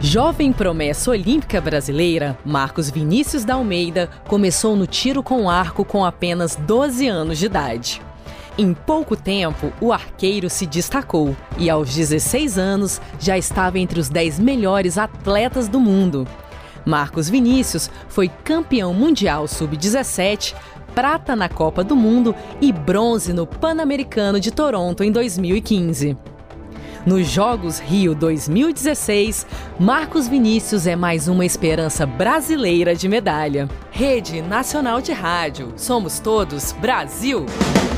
Jovem promessa olímpica brasileira, Marcos Vinícius da Almeida começou no tiro com arco com apenas 12 anos de idade. Em pouco tempo, o arqueiro se destacou e, aos 16 anos, já estava entre os 10 melhores atletas do mundo. Marcos Vinícius foi campeão mundial sub-17, prata na Copa do Mundo e bronze no Pan-Americano de Toronto em 2015. Nos Jogos Rio 2016, Marcos Vinícius é mais uma esperança brasileira de medalha. Rede Nacional de Rádio. Somos todos Brasil!